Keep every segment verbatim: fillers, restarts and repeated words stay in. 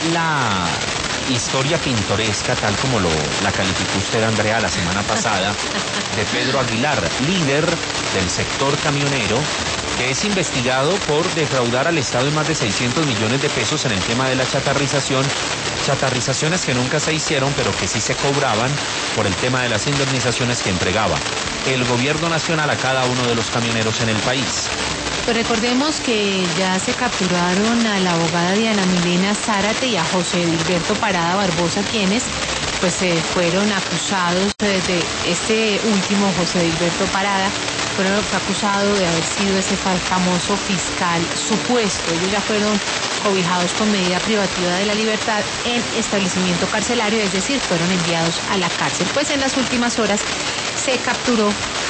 la historia pintoresca, tal como lo, la calificó usted, Andrea, la semana pasada, de Pedro Aguilar, líder del sector camionero, que es investigado por defraudar al Estado en más de seiscientos millones de pesos en el tema de la chatarrización, chatarrizaciones que nunca se hicieron, pero que sí se cobraban por el tema de las indemnizaciones que entregaba el gobierno nacional a cada uno de los camioneros en el país. Pues recordemos que ya se capturaron a la abogada Diana Milena Zárate y a José Edilberto Parada Barbosa, quienes pues eh, fueron acusados de este último, José Edilberto Parada, fueron fue acusado de haber sido ese famoso fiscal supuesto. Ellos ya fueron cobijados con medida privativa de la libertad en establecimiento carcelario, es decir, fueron enviados a la cárcel. Pues en las últimas horas se capturó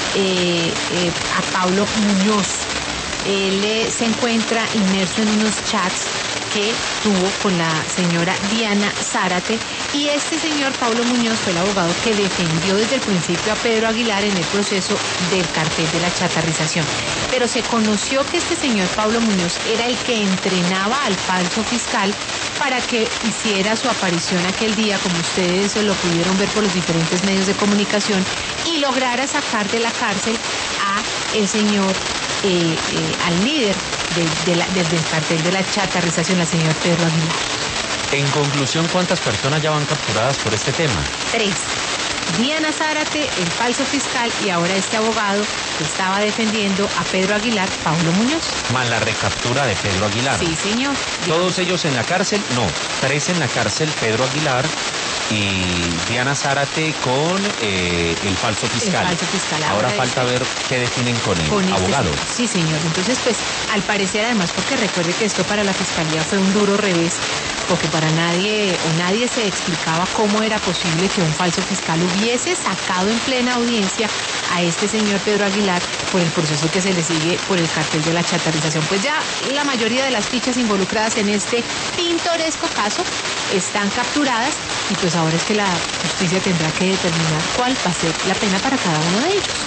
eh, eh, a Pablo Muñoz. Él eh, se encuentra inmerso en unos chats que tuvo con la señora Diana Zárate, y este señor Pablo Muñoz fue el abogado que defendió desde el principio a Pedro Aguilar en el proceso del cartel de la chatarrización. Pero se conoció que este señor Pablo Muñoz era el que entrenaba al falso fiscal para que hiciera su aparición aquel día, como ustedes lo pudieron ver por los diferentes medios de comunicación, y lograra sacar de la cárcel a el señor Eh, eh, al líder de, de la, desde el cartel de la chatarrización, la señora Pedro Aguilar. En conclusión, ¿cuántas personas ya van capturadas por este tema? Tres. Diana Zárate, el falso fiscal, y ahora este abogado que estaba defendiendo a Pedro Aguilar, Pablo Muñoz. Más la recaptura de Pedro Aguilar. Sí, señor. ¿Todos ellos en la cárcel? No, tres en la cárcel, Pedro Aguilar y Diana Zárate con eh, el falso fiscal. El falso fiscal. Ahora, ahora falta este, ver qué definen con el con abogado. Este, sí, señor. Entonces, pues, al parecer, además, porque recuerde que esto para la fiscalía fue un duro revés, porque para nadie o nadie se explicaba cómo era posible que un falso fiscal hubiese sacado en plena audiencia a este señor Pedro Aguilar por el proceso que se le sigue por el cartel de la chatarrización. Pues ya la mayoría de las fichas involucradas en este pintoresco caso están capturadas, y pues ahora es que la justicia tendrá que determinar cuál va a ser la pena para cada uno de ellos.